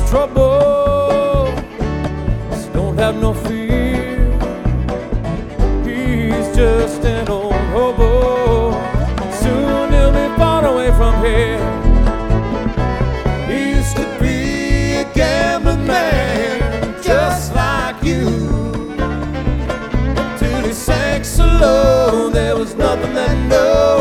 trouble, so don't have no fear. He's just an old hobo, soon he'll be far away from here. He used to be a gambling man, just like you, till he sank so low there was nothing that no